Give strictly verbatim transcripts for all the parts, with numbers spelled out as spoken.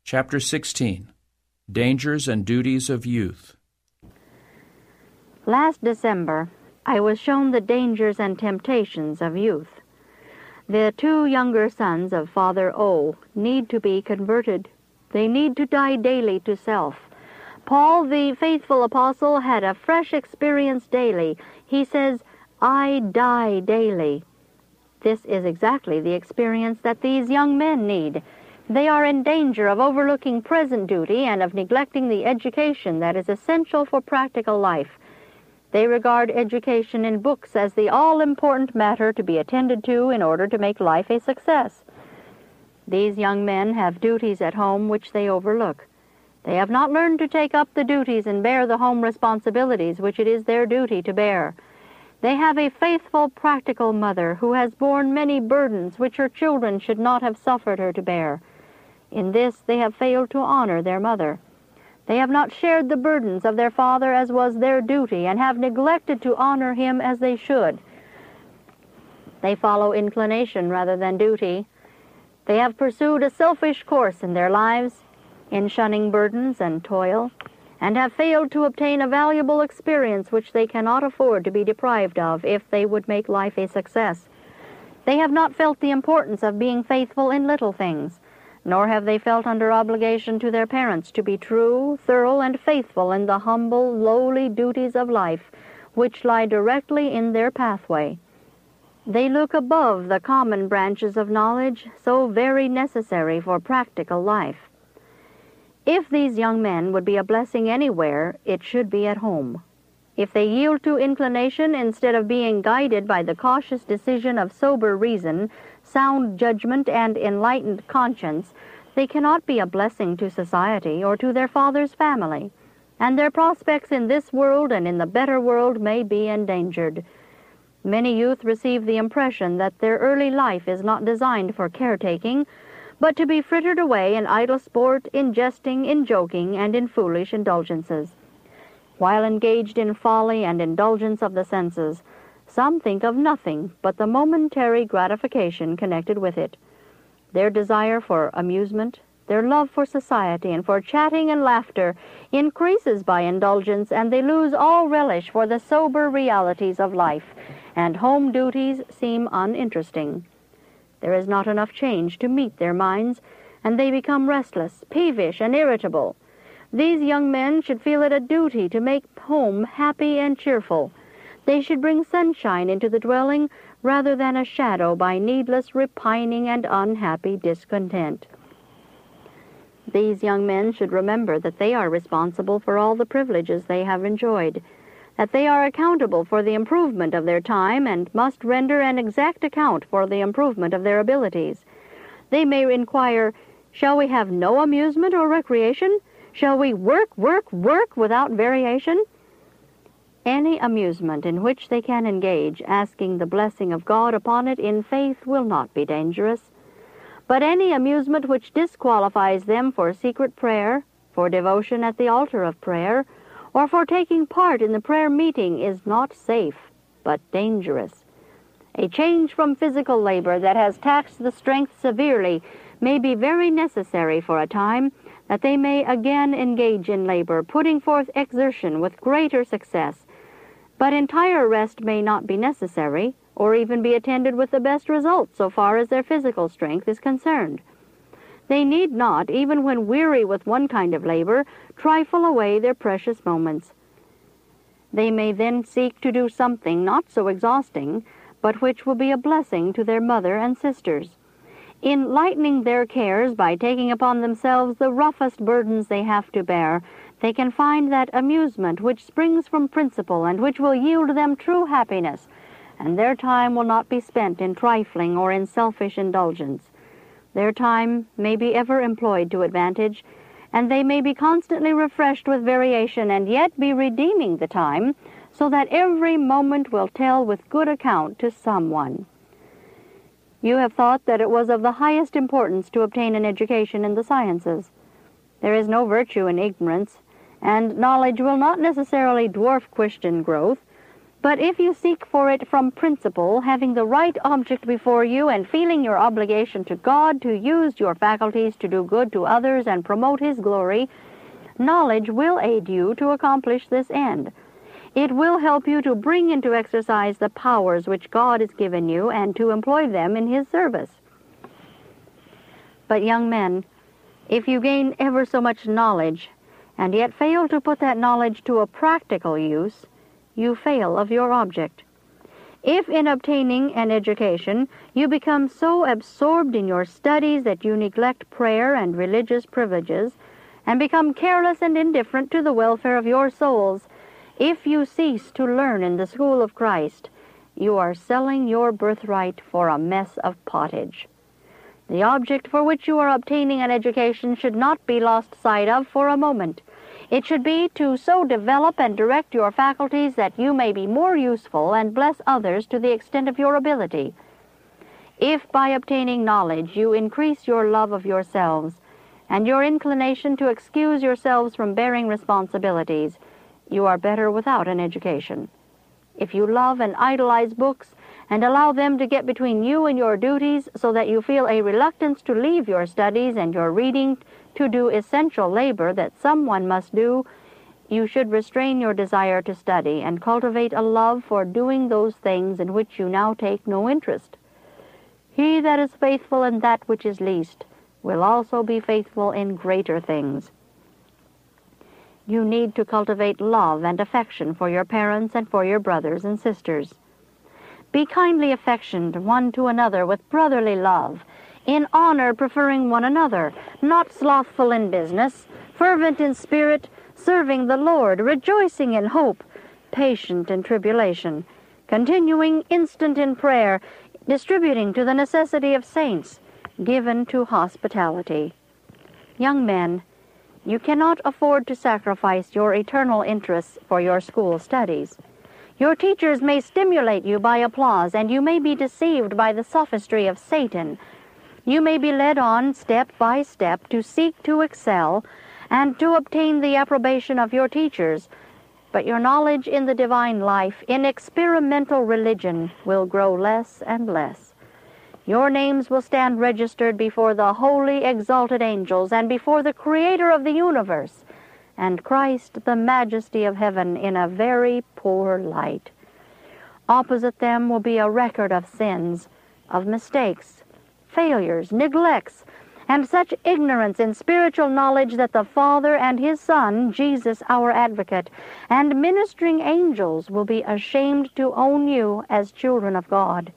Chapter sixteen. Dangers and Duties of Youth. Last December, I was shown the dangers and temptations of youth. The two younger sons of Father O need to be converted. They need to die daily to self. Paul, the faithful apostle, had a fresh experience daily. He says, "I die daily." This is exactly the experience that these young men need. They are in danger of overlooking present duty and of neglecting the education that is essential for practical life. They regard education in books as the all-important matter to be attended to in order to make life a success. These young men have duties at home which they overlook. They have not learned to take up the duties and bear the home responsibilities which it is their duty to bear. They have a faithful, practical mother who has borne many burdens which her children should not have suffered her to bear. In this they have failed to honor their mother. They have not shared the burdens of their father as was their duty, and have neglected to honor him as they should. They follow inclination rather than duty. They have pursued a selfish course in their lives, in shunning burdens and toil, and have failed to obtain a valuable experience which they cannot afford to be deprived of if they would make life a success. They have not felt the importance of being faithful in little things, nor have they felt under obligation to their parents to be true, thorough, and faithful in the humble, lowly duties of life which lie directly in their pathway. They look above the common branches of knowledge, so very necessary for practical life. If these young men would be a blessing anywhere, it should be at home. If they yield to inclination instead of being guided by the cautious decision of sober reason, sound judgment, and enlightened conscience, they cannot be a blessing to society or to their father's family, and their prospects in this world and in the better world may be endangered. Many youth receive the impression that their early life is not designed for caretaking, but to be frittered away in idle sport, in jesting, in joking, and in foolish indulgences. While engaged in folly and indulgence of the senses, some think of nothing but the momentary gratification connected with it. Their desire for amusement, their love for society and for chatting and laughter increases by indulgence, and they lose all relish for the sober realities of life, and home duties seem uninteresting. There is not enough change to meet their minds, and they become restless, peevish, and irritable. These young men should feel it a duty to make home happy and cheerful. They should bring sunshine into the dwelling rather than a shadow by needless repining and unhappy discontent. These young men should remember that they are responsible for all the privileges they have enjoyed, that they are accountable for the improvement of their time and must render an exact account for the improvement of their abilities. They may inquire, "Shall we have no amusement or recreation? Shall we work, work, work without variation?" Any amusement in which they can engage, asking the blessing of God upon it in faith, will not be dangerous. But any amusement which disqualifies them for secret prayer, for devotion at the altar of prayer, or for taking part in the prayer meeting is not safe, but dangerous. A change from physical labor that has taxed the strength severely may be very necessary for a time, that they may again engage in labor, putting forth exertion with greater success. But entire rest may not be necessary, or even be attended with the best results so far as their physical strength is concerned. They need not, even when weary with one kind of labor, trifle away their precious moments. They may then seek to do something not so exhausting, but which will be a blessing to their mother and sisters. In lightening their cares by taking upon themselves the roughest burdens they have to bear, they can find that amusement which springs from principle and which will yield them true happiness, and their time will not be spent in trifling or in selfish indulgence. Their time may be ever employed to advantage, and they may be constantly refreshed with variation, and yet be redeeming the time, so that every moment will tell with good account to someone. You have thought that it was of the highest importance to obtain an education in the sciences. There is no virtue in ignorance, and knowledge will not necessarily dwarf Christian growth, But if you seek for it from principle, having the right object before you and feeling your obligation to God to use your faculties to do good to others and promote His glory, knowledge will aid you to accomplish this end. It will help you to bring into exercise the powers which God has given you and to employ them in His service. But young men, if you gain ever so much knowledge and yet fail to put that knowledge to a practical use, you fail of your object. If in obtaining an education you become so absorbed in your studies that you neglect prayer and religious privileges, and become careless and indifferent to the welfare of your souls, if you cease to learn in the school of Christ, you are selling your birthright for a mess of pottage. The object for which you are obtaining an education should not be lost sight of for a moment. It should be to so develop and direct your faculties that you may be more useful and bless others to the extent of your ability. If by obtaining knowledge you increase your love of yourselves and your inclination to excuse yourselves from bearing responsibilities, you are better without an education. If you love and idolize books and allow them to get between you and your duties so that you feel a reluctance to leave your studies and your reading to do essential labor that someone must do, you should restrain your desire to study and cultivate a love for doing those things in which you now take no interest. He that is faithful in that which is least will also be faithful in greater things. You need to cultivate love and affection for your parents and for your brothers and sisters. Be kindly affectioned one to another with brotherly love, in honor preferring one another, not slothful in business, fervent in spirit, serving the Lord, rejoicing in hope, patient in tribulation, continuing instant in prayer, distributing to the necessity of saints, given to hospitality. Young men, you cannot afford to sacrifice your eternal interests for your school studies. Your teachers may stimulate you by applause, and you may be deceived by the sophistry of Satan. You may be led on step by step to seek to excel and to obtain the approbation of your teachers, but your knowledge in the divine life, in experimental religion, will grow less and less. Your names will stand registered before the holy exalted angels and before the Creator of the universe, and Christ, the majesty of heaven, in a very poor light. Opposite them will be a record of sins, of mistakes, failures, neglects, and such ignorance in spiritual knowledge that the Father and His Son, Jesus our Advocate, and ministering angels will be ashamed to own you as children of God.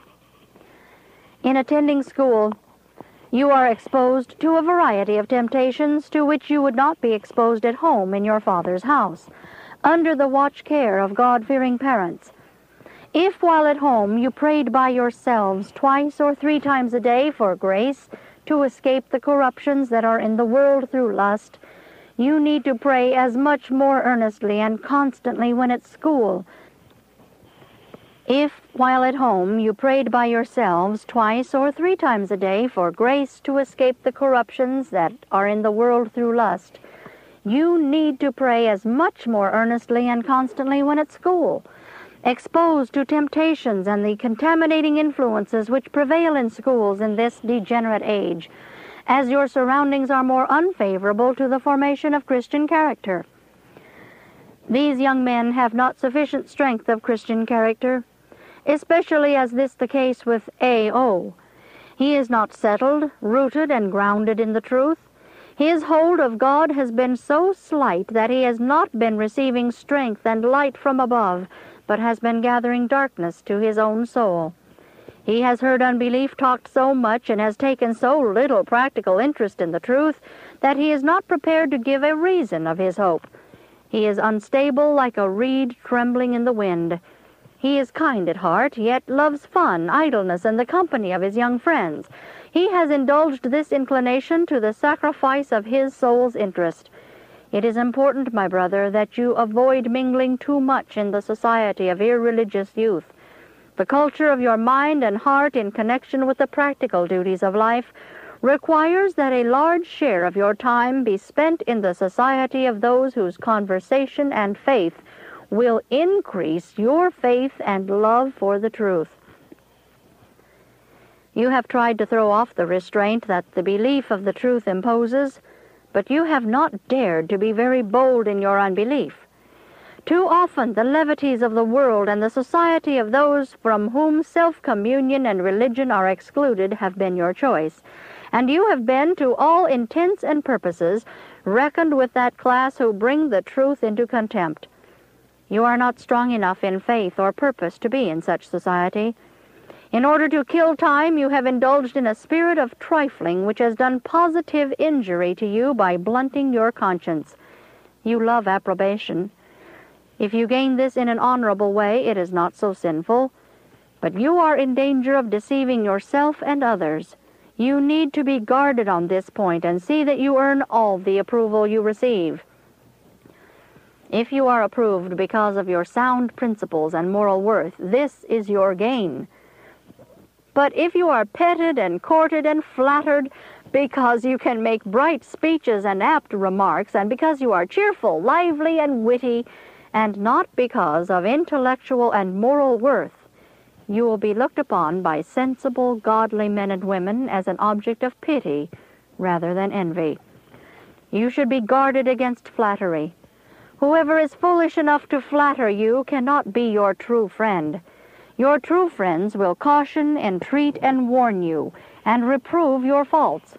In attending school, you are exposed to a variety of temptations to which you would not be exposed at home in your Father's house, under the watch care of God-fearing parents. If while at home you prayed by yourselves twice or three times a day for grace to escape the corruptions that are in the world through lust, you need to pray as much more earnestly and constantly when at school. If, while at home, you prayed by yourselves twice or three times a day for grace to escape the corruptions that are in the world through lust, you need to pray as much more earnestly and constantly when at school, exposed to temptations and the contaminating influences which prevail in schools in this degenerate age, as your surroundings are more unfavorable to the formation of Christian character. These young men have not sufficient strength of Christian character, especially as this the case with A O He is not settled, rooted, and grounded in the truth. His hold of God has been so slight that he has not been receiving strength and light from above, but has been gathering darkness to his own soul. He has heard unbelief talked so much and has taken so little practical interest in the truth that he is not prepared to give a reason of his hope. He is unstable like a reed trembling in the wind. He is kind at heart, yet loves fun, idleness, and the company of his young friends. He has indulged this inclination to the sacrifice of his soul's interest. It is important, my brother, that you avoid mingling too much in the society of irreligious youth. The culture of your mind and heart in connection with the practical duties of life requires that a large share of your time be spent in the society of those whose conversation and faith will increase your faith and love for the truth. You have tried to throw off the restraint that the belief of the truth imposes, but you have not dared to be very bold in your unbelief. Too often the levities of the world and the society of those from whom self-communion and religion are excluded have been your choice, and you have been, to all intents and purposes, reckoned with that class who bring the truth into contempt. You are not strong enough in faith or purpose to be in such society. In order to kill time, you have indulged in a spirit of trifling which has done positive injury to you by blunting your conscience. You love approbation. If you gain this in an honorable way, it is not so sinful. But you are in danger of deceiving yourself and others. You need to be guarded on this point and see that you earn all the approval you receive. If you are approved because of your sound principles and moral worth, this is your gain. But if you are petted and courted and flattered because you can make bright speeches and apt remarks, and because you are cheerful, lively, and witty, and not because of intellectual and moral worth, you will be looked upon by sensible, godly men and women as an object of pity rather than envy. You should be guarded against flattery. Whoever is foolish enough to flatter you cannot be your true friend. Your true friends will caution, entreat, and warn you, and reprove your faults.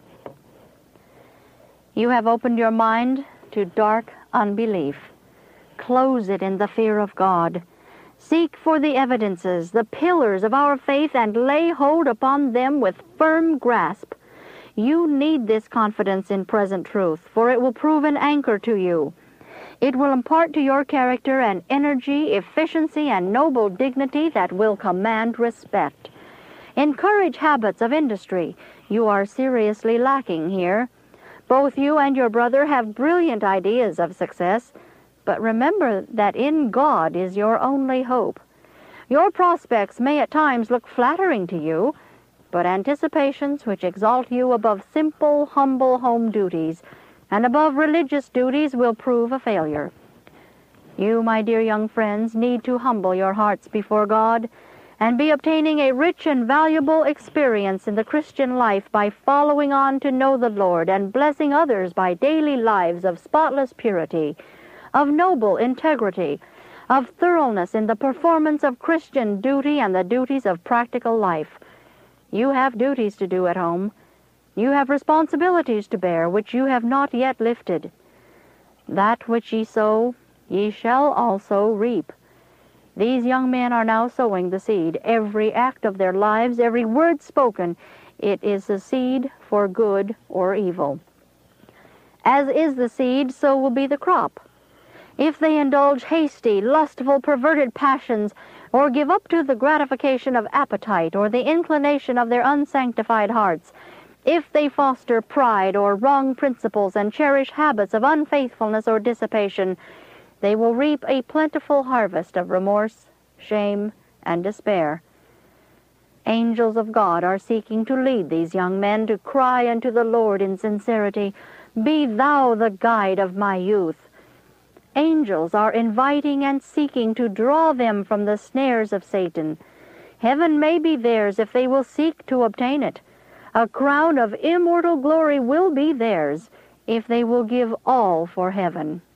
You have opened your mind to dark unbelief. Close it in the fear of God. Seek for the evidences, the pillars of our faith, and lay hold upon them with firm grasp. You need this confidence in present truth, for it will prove an anchor to you. It will impart to your character an energy, efficiency, and noble dignity that will command respect. Encourage habits of industry. You are seriously lacking here. Both you and your brother have brilliant ideas of success, but remember that in God is your only hope. Your prospects may at times look flattering to you, but anticipations which exalt you above simple, humble home duties and above religious duties will prove a failure. You, my dear young friends, need to humble your hearts before God and be obtaining a rich and valuable experience in the Christian life by following on to know the Lord and blessing others by daily lives of spotless purity, of noble integrity, of thoroughness in the performance of Christian duty and the duties of practical life. You have duties to do at home. You have responsibilities to bear which you have not yet lifted. That which ye sow, ye shall also reap. These young men are now sowing the seed. Every act of their lives, every word spoken, it is the seed for good or evil. As is the seed, so will be the crop. If they indulge hasty, lustful, perverted passions, or give up to the gratification of appetite or the inclination of their unsanctified hearts, if they foster pride or wrong principles and cherish habits of unfaithfulness or dissipation, they will reap a plentiful harvest of remorse, shame, and despair. Angels of God are seeking to lead these young men to cry unto the Lord in sincerity, "Be thou the guide of my youth." Angels are inviting and seeking to draw them from the snares of Satan. Heaven may be theirs if they will seek to obtain it. A crown of immortal glory will be theirs if they will give all for heaven.